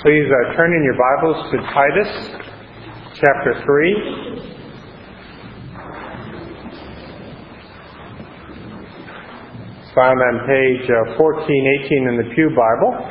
Please turn in your Bibles to Titus chapter 3. It's found on page 1418 in the Pew Bible.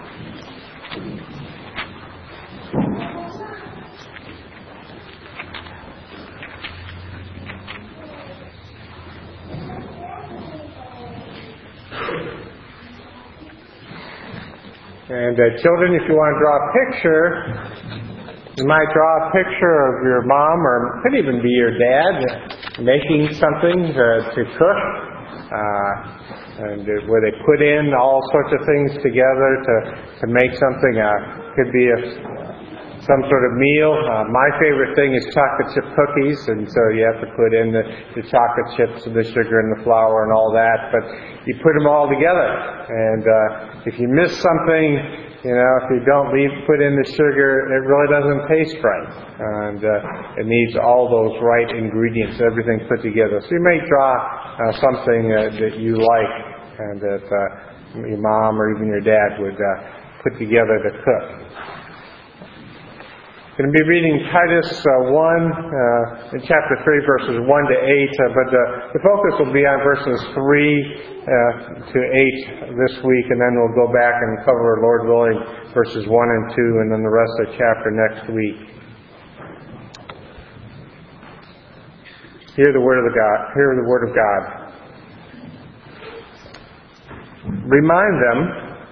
And children, if you want to draw a picture, you might draw a picture of your mom, or it could even be your dad, making something to cook, and where they put in all sorts of things together to make something. Could be some sort of meal. My favorite thing is chocolate chip cookies, and so you have to put in the chocolate chips and the sugar and the flour and all that. But you put them all together, and if you miss something, if you don't put in the sugar, it really doesn't taste right. And it needs all those right ingredients, everything put together. So you may draw something that you like and that your mom or even your dad would put together to cook. I'm going to be reading Titus 1 in chapter 3, verses 1 to 8, but the focus will be on verses 3 to 8 this week, and then we'll go back and cover, Lord willing, verses 1 and 2, and then the rest of the chapter next week. Hear the word of God. Hear the word of God. Remind them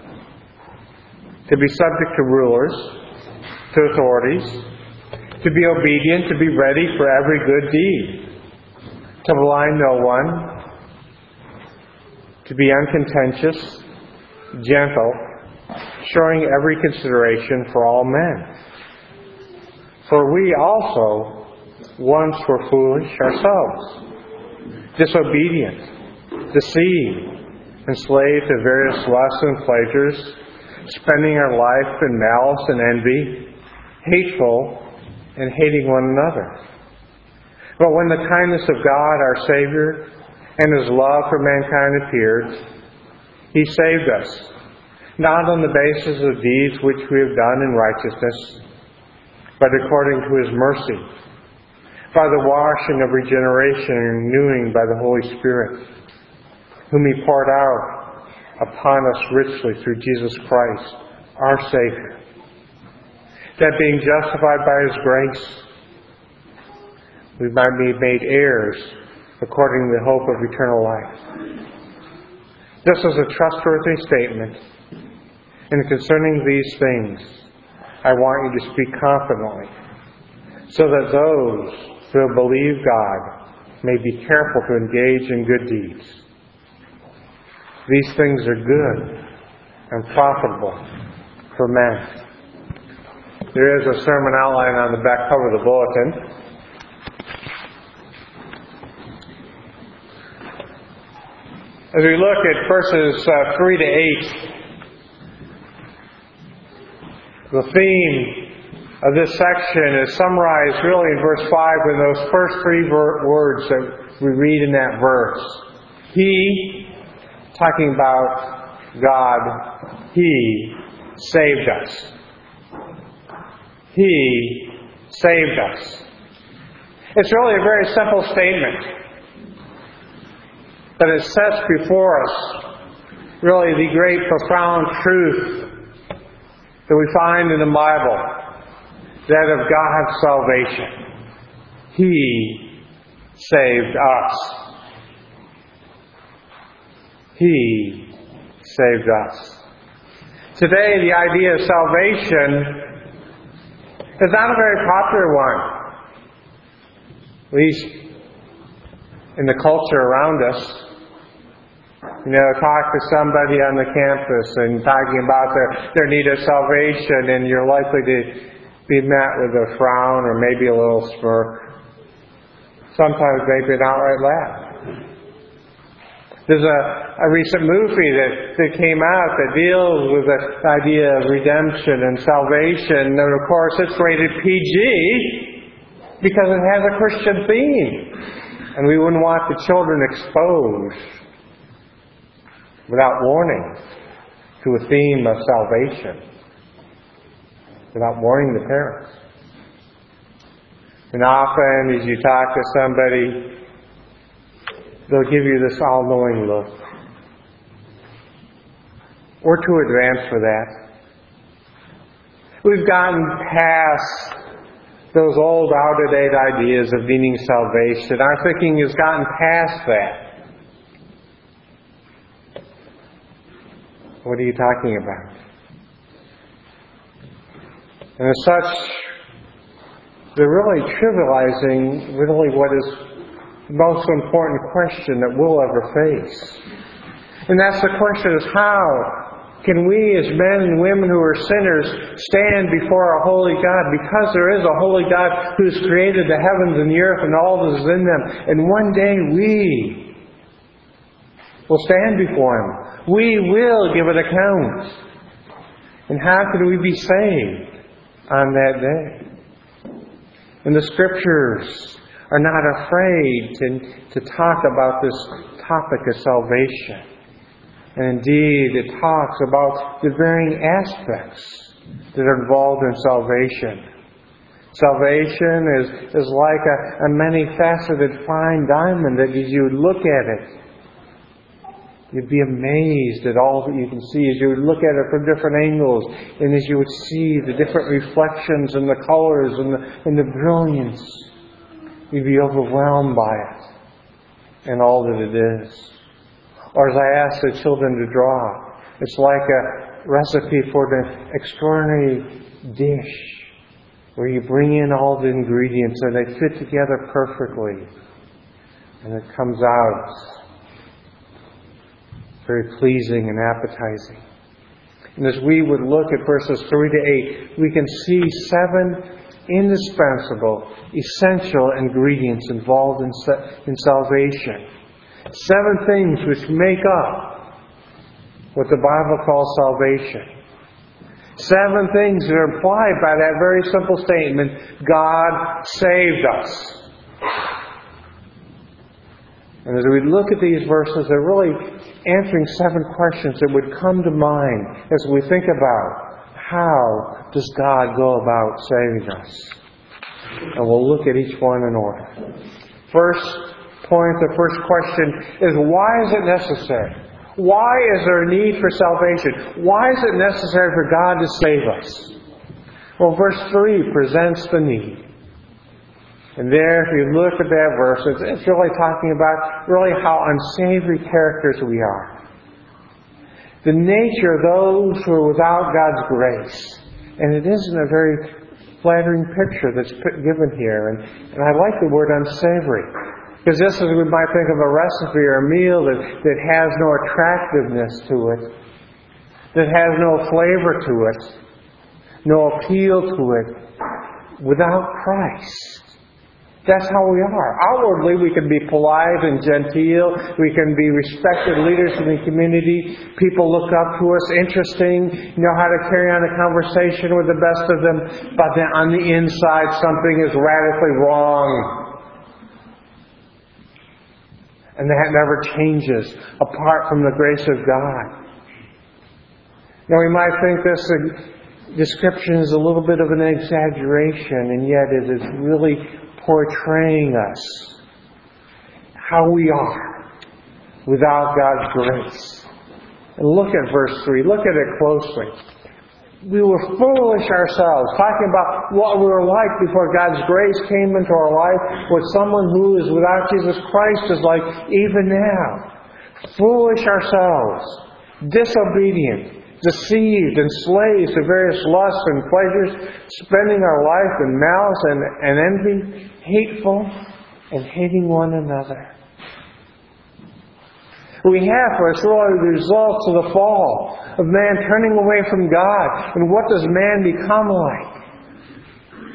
to be subject to rulers, to authorities, to be obedient, to be ready for every good deed, to malign no one, to be uncontentious, gentle, showing every consideration for all men. For we also once were foolish ourselves, disobedient, deceived, enslaved to various lusts and pleasures, spending our life in malice and envy, hateful, and hating one another. But when the kindness of God, our Savior, and His love for mankind appeared, He saved us, not on the basis of deeds which we have done in righteousness, but according to His mercy, by the washing of regeneration and renewing by the Holy Spirit, whom He poured out upon us richly through Jesus Christ, our Savior, that being justified by His grace, we might be made heirs according to the hope of eternal life. This is a trustworthy statement, and concerning these things, I want you to speak confidently, so that those who have believed God may be careful to engage in good deeds. These things are good and profitable for men. There is a sermon outline on the back cover of the bulletin. As we look at verses 3 to 8, the theme of this section is summarized really in verse 5 in those first three words that we read in that verse. He, talking about God, He saved us. He saved us. It's really a very simple statement, but it sets before us really the great profound truth that we find in the Bible, that of God's salvation. He saved us. He saved us. Today, the idea of salvation is not a very popular one, at least in the culture around us. Talk to somebody on the campus and talking about their need of salvation, and you're likely to be met with a frown or maybe a little smirk. Sometimes maybe an outright laugh. There's a recent movie that came out that deals with the idea of redemption and salvation. And of course, it's rated PG because it has a Christian theme. And we wouldn't want the children exposed without warning to a theme of salvation. without warning the parents. And often as you talk to somebody, they'll give you this all-knowing look. We're too advanced for that. We've gotten past those old, out-of-date ideas of meaning salvation. Our thinking has gotten past that. What are you talking about? And as such, they're really trivializing really what is the most important question that we'll ever face. And that's the question is how can we as men and women who are sinners stand before a holy God? Because there is a holy God who's created the heavens and the earth and all that is in them. And one day we will stand before Him. We will give an account. And how can we be saved on that day? And the Scriptures are not afraid to talk about this topic of salvation. And indeed, it talks about the varying aspects that are involved in salvation. Salvation is like a many-faceted fine diamond that as you would look at it, you'd be amazed at all that you can see as you would look at it from different angles and as you would see the different reflections and the colors and the brilliance. You'd be overwhelmed by it and all that it is. Or as I ask the children to draw, it's like a recipe for an extraordinary dish where you bring in all the ingredients and they fit together perfectly. And it comes out very pleasing and appetizing. And as we would look at verses 3 to 8, we can see 7 indispensable, essential ingredients involved in salvation. 7 things which make up what the Bible calls salvation. 7 things that are implied by that very simple statement, God saved us. And as we look at these verses, they're really answering 7 questions that would come to mind as we think about how does God go about saving us. And we'll look at each one in order. First point, the first question is, why is it necessary? Why is there a need for salvation? Why is it necessary for God to save us? Well, verse 3 presents the need. And there, if you look at that verse, it's really talking about really how unsavory characters we are. The nature of those who are without God's grace. And it isn't a very flattering picture that's given here. And I like the word unsavory. Because just as we might think of a recipe or a meal that has no attractiveness to it, that has no flavor to it, no appeal to it, without Christ. That's how we are. Outwardly, we can be polite and genteel. We can be respected leaders in the community. People look up to us, interesting, know how to carry on a conversation with the best of them. But then on the inside, something is radically wrong. And that never changes apart from the grace of God. Now, we might think this description is a little bit of an exaggeration, and yet it is really portraying us, how we are without God's grace. And look at verse 3. Look at it closely. We were foolish ourselves, talking about what we were like before God's grace came into our life, what someone who is without Jesus Christ is like even now. Foolish ourselves, disobedient, deceived, enslaved to various lusts and pleasures, spending our life in malice and envy, hateful and hating one another. We have for us really the results of the fall, of man turning away from God. And what does man become like?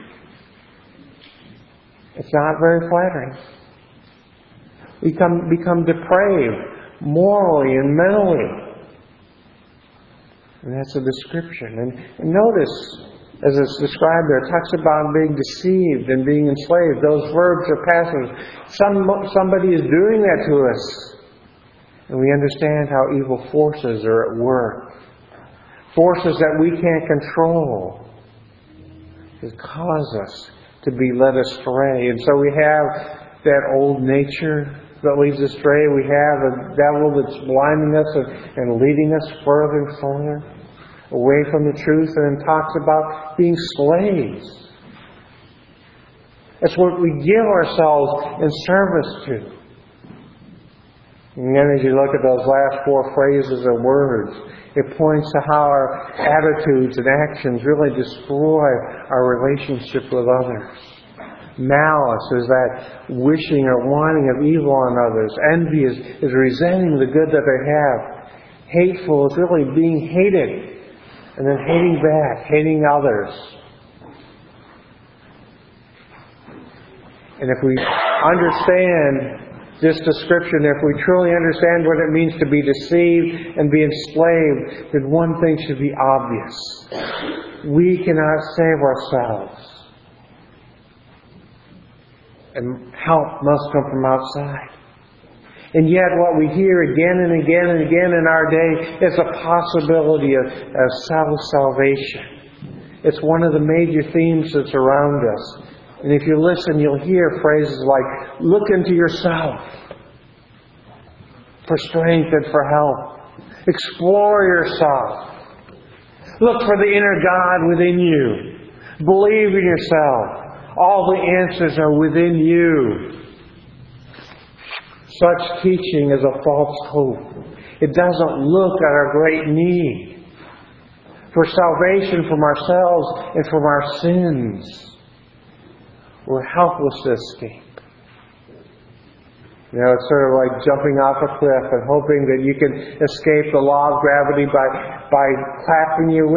It's not very flattering. We become depraved, morally and mentally. And that's a description. And notice, as it's described there, it talks about being deceived and being enslaved. Those verbs are passive. Somebody is doing that to us. And we understand how evil forces are at work. Forces that we can't control. that cause us to be led astray. And so we have that old nature that leads astray. We have a devil that's blinding us and leading us further and further away from the truth, and then talks about being slaves. That's what we give ourselves in service to. And then as you look at those last four phrases or words, it points to how our attitudes and actions really destroy our relationship with others. Malice is that wishing or wanting of evil on others. Envy is resenting the good that they have. Hateful is really being hated and then hating back, hating others. And if we understand this description, if we truly understand what it means to be deceived and be enslaved, then one thing should be obvious. We cannot save ourselves. And help must come from outside. And yet what we hear again and again and again in our day is a possibility of self-salvation. It's one of the major themes that's around us. And if you listen, you'll hear phrases like, look into yourself for strength and for help. Explore yourself. Look for the inner God within you. Believe in yourself. All the answers are within you. Such teaching is a false hope. It doesn't look at our great need for salvation from ourselves and from our sins. We're helpless to escape. It's sort of like jumping off a cliff and hoping that you can escape the law of gravity by clapping your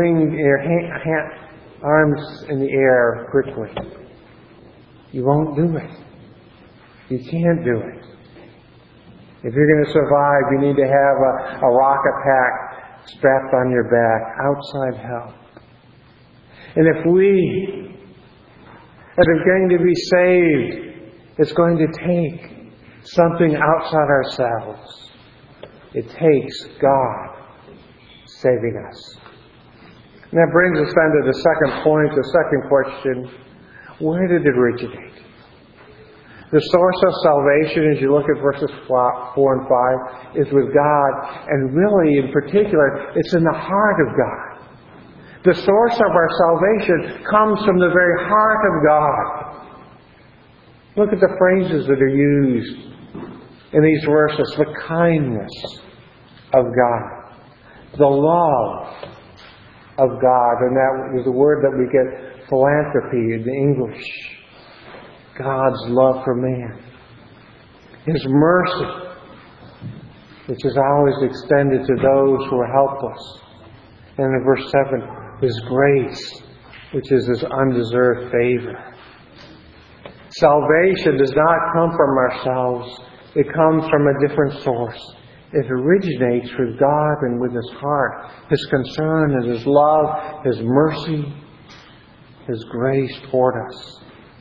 arms in the air quickly. You won't do it. You can't do it. If you're going to survive, you need to have a rocket pack strapped on your back, outside help. And if we are going to be saved, it's going to take something outside ourselves. It takes God saving us. And that brings us then to the second point, the second question. Where did it originate? The source of salvation, as you look at verses 4 and 5, is with God. And really, in particular, it's in the heart of God. The source of our salvation comes from the very heart of God. Look at the phrases that are used in these verses. The kindness of God. The love of God. And that is the word that we get philanthropy in the English. God's love for man. His mercy, which is always extended to those who are helpless. And in verse 7, His grace, which is His undeserved favor. Salvation does not come from ourselves. It comes from a different source. It originates with God and with His heart, His concern and His love, His mercy, His grace toward us.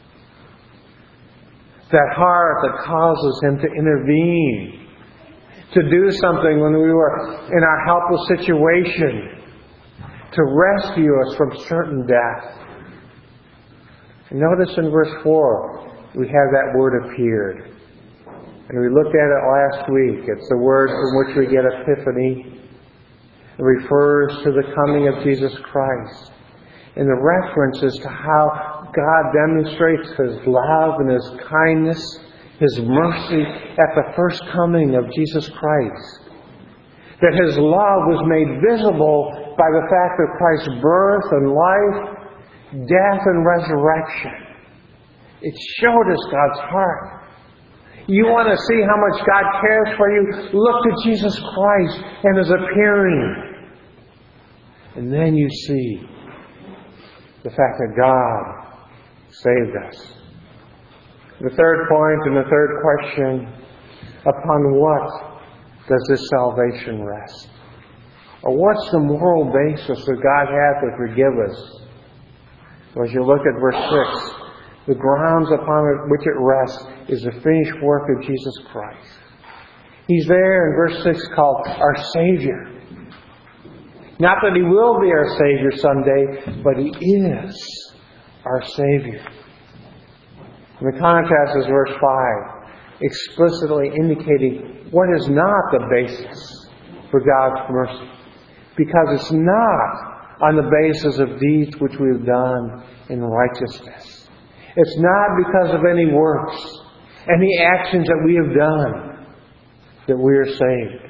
That heart that causes Him to intervene, to do something when we were in our helpless situation, to rescue us from certain death. And notice in verse 4, we have that word appeared. And we looked at it last week. It's the word from which we get epiphany. It refers to the coming of Jesus Christ. And the reference is to how God demonstrates His love and His kindness, His mercy at the first coming of Jesus Christ. That His love was made visible by the fact of Christ's birth and life, death and resurrection. It showed us God's heart. You want to see how much God cares for you? Look to Jesus Christ and His appearing. And then you see the fact that God saved us. The third point and the third question, upon what does this salvation rest? Or what's the moral basis that God has to forgive us? Well, as you look at verse 6, the grounds upon which it rests is the finished work of Jesus Christ. He's there in verse 6 called our Savior. Not that He will be our Savior someday, but He is our Savior. And the contrast is verse 5, explicitly indicating what is not the basis for God's mercy. Because it's not on the basis of deeds which we have done in righteousness. It's not because of any works, any actions that we have done, that we are saved.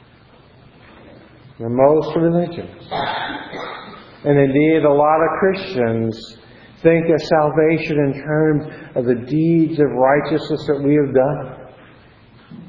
The most religions, and indeed a lot of Christians, think of salvation in terms of the deeds of righteousness that we have done.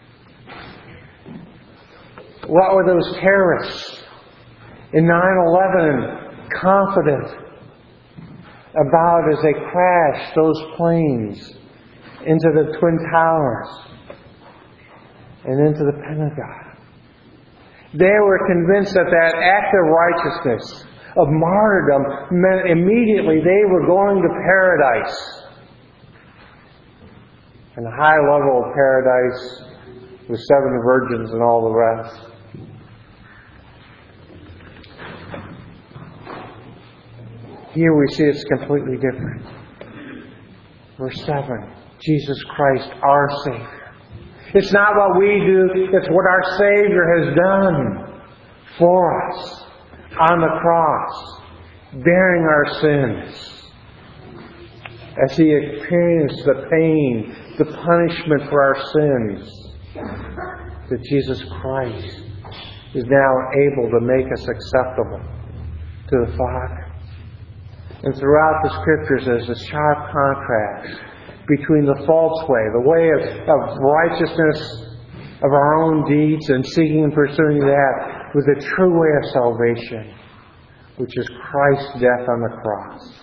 What were those terrorists in 9/11 confident about as they crashed those planes into the Twin Towers and into the Pentagon? They were convinced that that act of righteousness, of martyrdom, meant immediately they were going to paradise. And a high level of paradise with 7 virgins and all the rest. Here we see it's completely different. Verse 7, Jesus Christ, our Savior. It's not what we do, it's what our Savior has done for us on the cross, bearing our sins. As He experienced the pain, the punishment for our sins, that Jesus Christ is now able to make us acceptable to the Father. And throughout the Scriptures there's a sharp contrast between the false way, the way of righteousness of our own deeds and seeking and pursuing that, with the true way of salvation, which is Christ's death on the cross.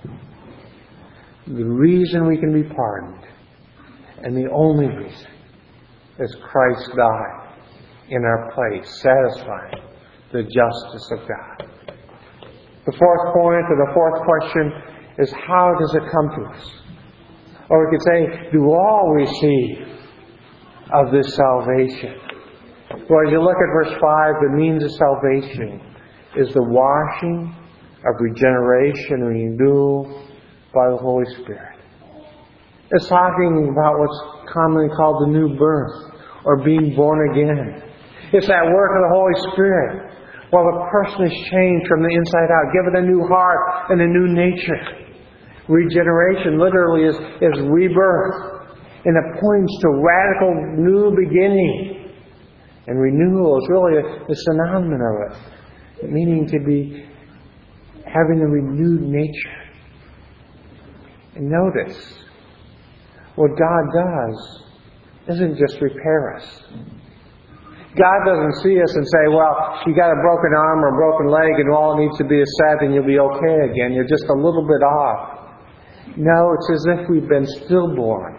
The reason we can be pardoned, and the only reason, is Christ died in our place, satisfying the justice of God. The fourth point, or the fourth question, is how does it come to us? Or we could say, do all receive of this salvation? Well, as you look at verse 5, the means of salvation is the washing of regeneration and renewal by the Holy Spirit. It's talking about what's commonly called the new birth, or being born again. It's that work of the Holy Spirit. While the person is changed from the inside out, given a new heart and a new nature. Regeneration literally is rebirth, and it points to radical new beginning. And renewal is really a synonym of it, meaning to be having a renewed nature. And notice, what God does isn't just repair us. God doesn't see us and say, well, you got a broken arm or a broken leg and all it needs to be is set and you'll be okay again. You're just a little bit off. No, it's as if we've been stillborn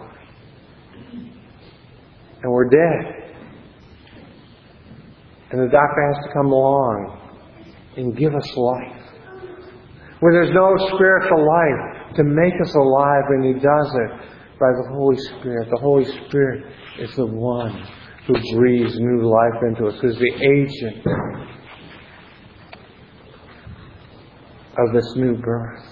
and we're dead. And the doctor has to come along and give us life. Where there's no spiritual life to make us alive, and He does it by the Holy Spirit. The Holy Spirit is the one who breathes new life into us, who's the agent of this new birth.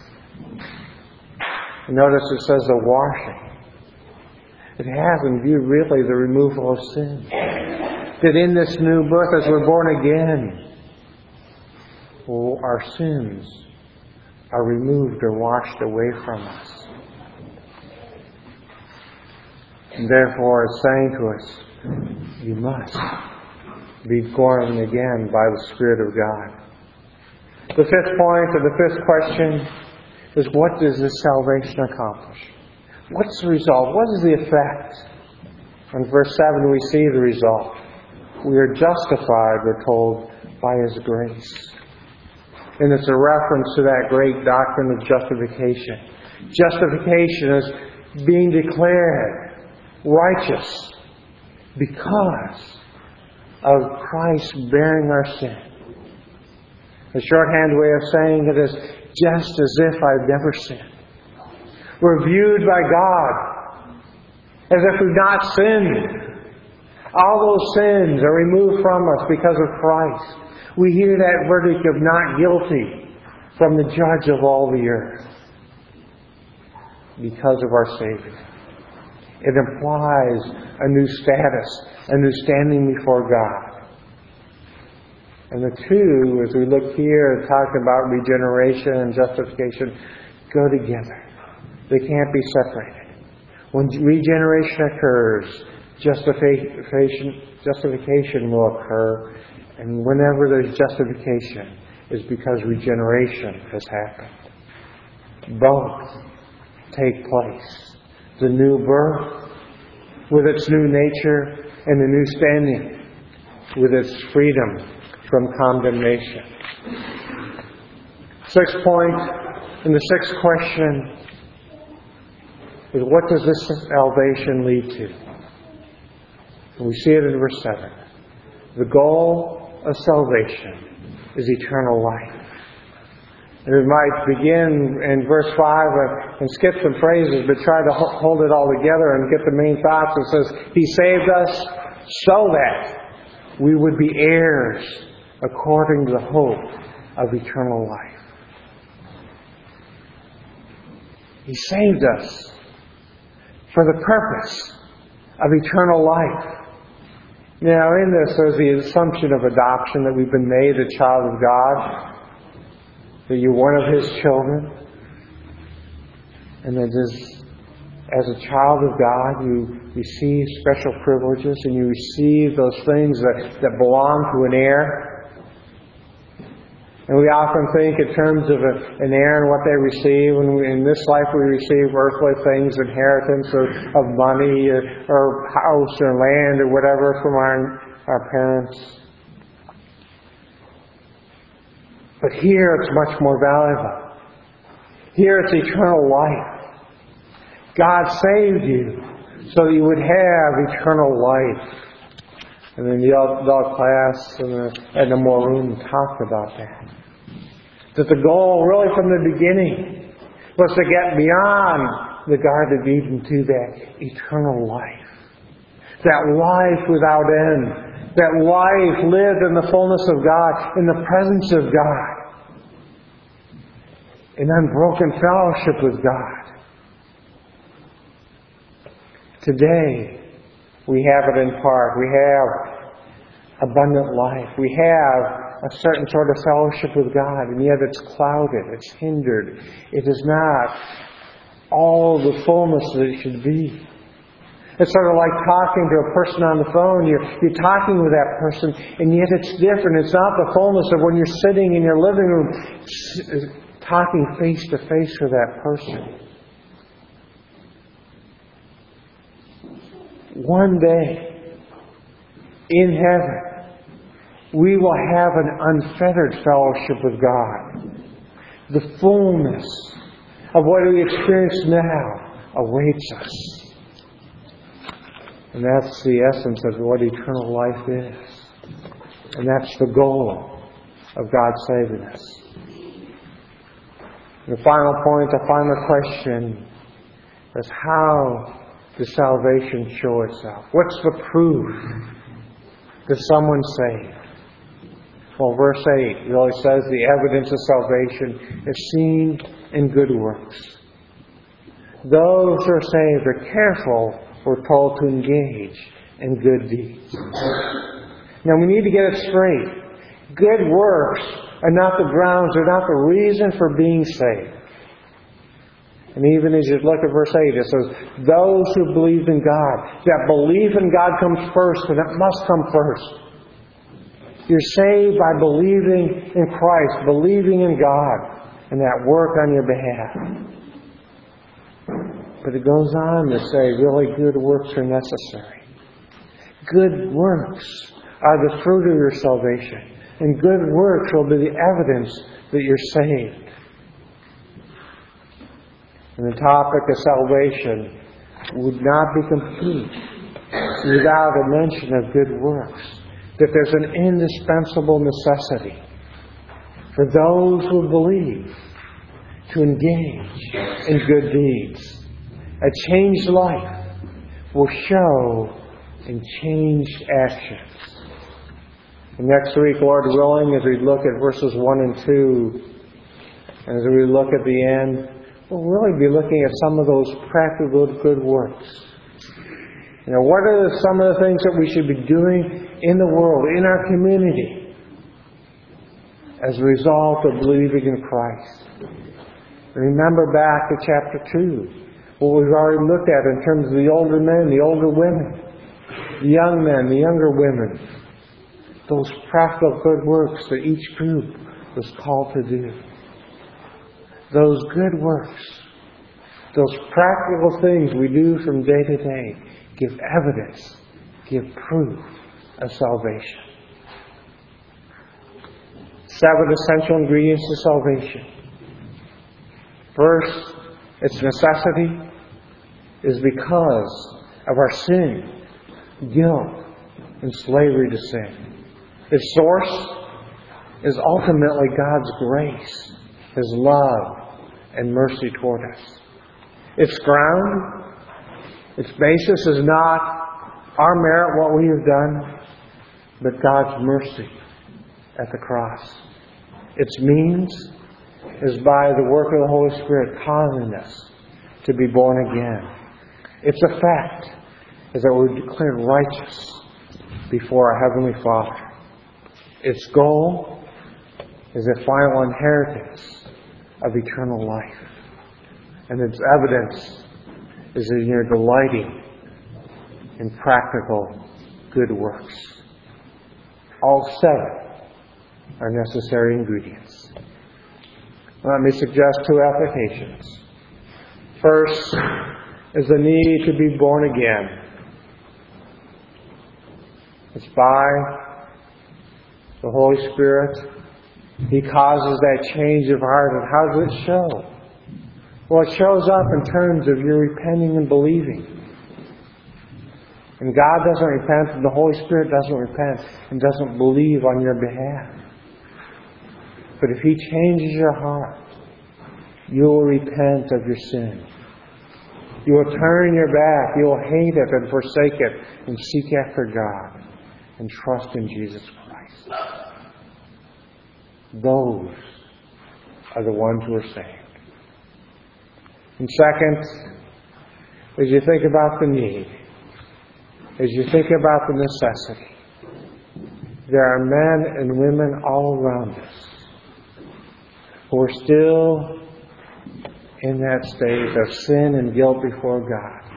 Notice it says the washing. It has in view really the removal of sin. That in this new birth, as we're born again, our sins are removed or washed away from us. And therefore it's saying to us, you must be born again by the Spirit of God. The fifth point, or the fifth question, is what does this salvation accomplish? What's the result? What is the effect? In verse 7 we see the result. We are justified, we're told, by His grace. And it's a reference to that great doctrine of justification. Justification is being declared righteous because of Christ bearing our sin. The shorthand way of saying it is just as if I've never sinned. We're viewed by God as if we've not sinned. All those sins are removed from us because of Christ. We hear that verdict of not guilty from the Judge of all the earth. because of our Savior. It implies a new status, a new standing before God. And the two, as we look here, talking about regeneration and justification, go together. They can't be separated. When regeneration occurs, justification will occur. And whenever there's justification, it's because regeneration has happened. Both take place. The new birth, with its new nature, and the new standing, with its freedom from condemnation. Sixth point, and the sixth question, is what does this salvation lead to? And we see it in verse 7. The goal of salvation is eternal life. And we might begin in verse 5 and skip some phrases, but try to hold it all together and get the main thoughts. It says, He saved us so that we would be heirs according to the hope of eternal life. He saved us for the purpose of eternal life. Now, in this, there's the assumption of adoption, that we've been made a child of God, that you're one of His children, and that as a child of God, you receive special privileges, and you receive those things that belong to an heir. And we often think in terms of an heir and what they receive. In this life we receive earthly things, inheritance of money or house or land or whatever from our parents. But here it's much more valuable. Here it's eternal life. God saved you so that you would have eternal life. And then the adult class and the more room talked about that. That the goal really from the beginning was to get beyond the Garden of Eden to that eternal life. That life without end. That life lived in the fullness of God, in the presence of God. In unbroken fellowship with God. Today, we have it in part. We have abundant life. We have a certain sort of fellowship with God, and yet it's clouded, it's hindered. It is not all the fullness that it should be. It's sort of like talking to a person on the phone. You're talking with that person, and yet it's different. It's not the fullness of when you're sitting in your living room talking face to face with that person. One day, in heaven, we will have an unfettered fellowship with God. The fullness of what we experience now awaits us. And that's the essence of what eternal life is. And that's the goal of God saving us. The final point, the final question is, how does salvation show itself? What's the proof that someone's saved? Well, verse 8 really says the evidence of salvation is seen in good works. Those who are saved are careful, we're told, to engage in good deeds. Now we need to get it straight. Good works are not the grounds, they're not the reason for being saved. And even as you look at verse 8, it says, those who believe in God. That belief in God comes first, and it must come first. You're saved by believing in Christ, believing in God, and that work on your behalf. But it goes on to say really good works are necessary. Good works are the fruit of your salvation. And good works will be the evidence that you're saved. And the topic of salvation would not be complete without a mention of good works. That there's an indispensable necessity for those who believe to engage in good deeds. A changed life will show in changed actions. And next week, Lord willing, as we look at verses 1 and 2, and as we look at the end, we'll really be looking at some of those practical good works. What are some of the things that we should be doing in the world, in our community, as a result of believing in Christ? Remember back to chapter 2, what we've already looked at in terms of the older men, the older women, the young men, the younger women. Those practical good works that each group was called to do. Those good works, those practical things we do from day to day, give evidence, give proof of salvation. 7 essential ingredients to salvation. First, its necessity is because of our sin, guilt, and slavery to sin. Its source is ultimately God's grace, His love, and mercy toward us. Its ground, its basis is not our merit, what we have done, but God's mercy at the cross. Its means is by the work of the Holy Spirit causing us to be born again. Its effect is that we're declared righteous before our Heavenly Father. Its goal is a final inheritance of eternal life. And its evidence is in your delighting in practical good works. All 7 are necessary ingredients. Let me suggest 2 applications. First is the need to be born again. It's by the Holy Spirit. He causes that change of heart. And how does it show? Well, it shows up in terms of your repenting and believing. And God doesn't repent, and the Holy Spirit doesn't repent, and doesn't believe on your behalf. But if He changes your heart, you will repent of your sin. You will turn your back. You will hate it and forsake it and seek after God and trust in Jesus Christ. Those are the ones who are saved. And second, as you think about the need, as you think about the necessity, there are men and women all around us who are still in that state of sin and guilt before God.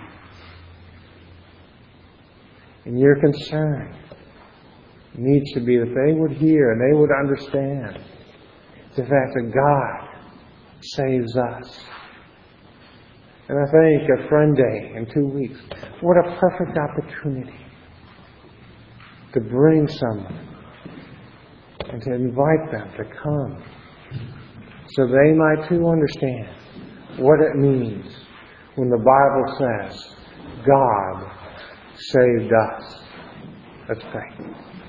And your concern needs to be that they would hear and they would understand the fact that God saves us. And I think a Friend Day in 2 weeks, what a perfect opportunity to bring someone and to invite them to come so they might too understand what it means when the Bible says God saved us. Let's pray.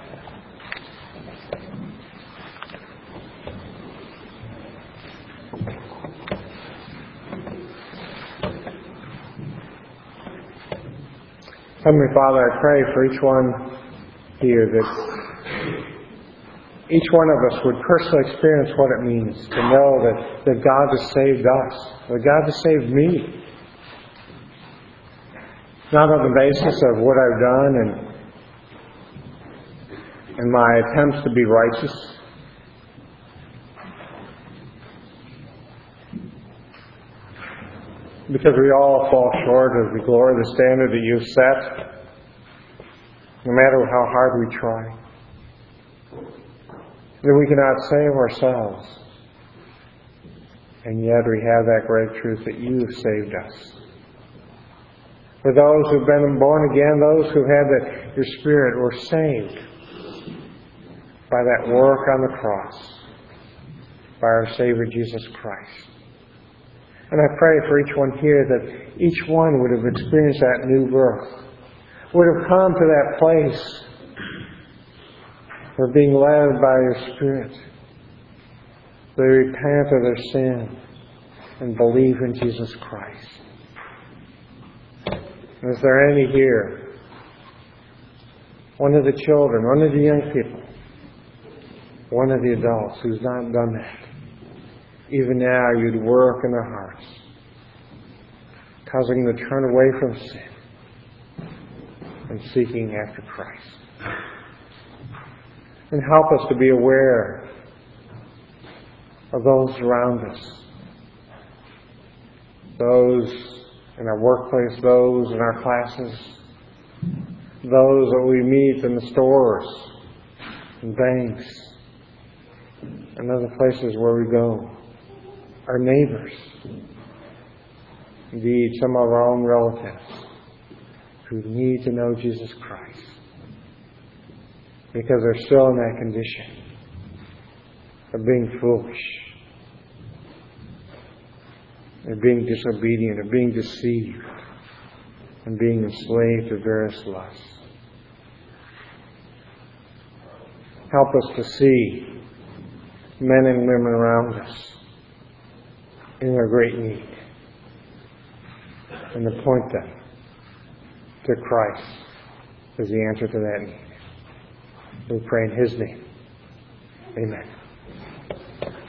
Heavenly Father, I pray for each one here that each one of us would personally experience what it means to know that God has saved us, that God has saved me. Not on the basis of what I've done and my attempts to be righteous, because we all fall short of the glory, the standard that you've set, no matter how hard we try. That we cannot save ourselves. And yet we have that great truth that you have saved us. For those who have been born again, those who had your Spirit were saved by that work on the cross, by our Savior Jesus Christ. And I pray for each one here that each one would have experienced that new birth, would have come to that place of being led by your Spirit. They repent of their sin and believe in Jesus Christ. And is there any here, one of the children, one of the young people, one of the adults who's not done that? Even now you'd work in their hearts causing them to turn away from sin and seeking after Christ. And help us to be aware of those around us, those in our workplace, those in our classes, those that we meet in the stores and banks and other places where we go, our neighbors, indeed some of our own relatives who need to know Jesus Christ because they're still in that condition of being foolish, of being disobedient, of being deceived, and being enslaved to various lusts. Help us to see men and women around us in their great need and to point them to Christ as the answer to that need. We pray in His name. Amen.